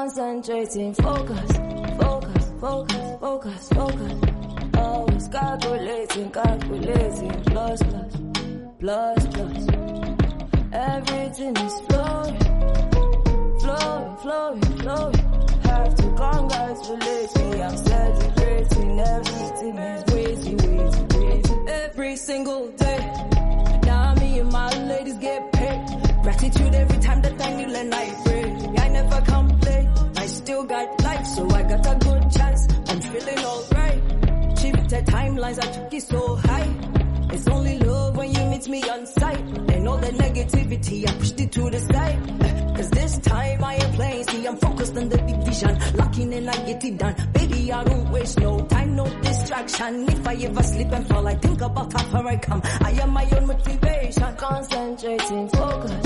Concentrating, focus, focus, focus, focus, focus. Always calculating, calculating, plus, plus, plus, plus. Everything is flowing, flowing, flowing, flowing. Have to congratulate me, I'm celebrating. Everything is crazy, crazy, crazy. Every single day, now me and my ladies get paid. Gratitude every time that I kneel and I pray. I never complain, I still got life, so I got a good chance. I'm feeling alright. Shifted timelines, I took it so high. It's only love when you meet me on sight. And all the negativity, I pushed it to the side. Cause this time I ain't playing, see I'm focused on the big vision. Locking in, I get it done. Baby, I don't waste no time, no distraction. If I ever slip and fall, I think about how far I come. I am my own motivation. Concentrating, focus,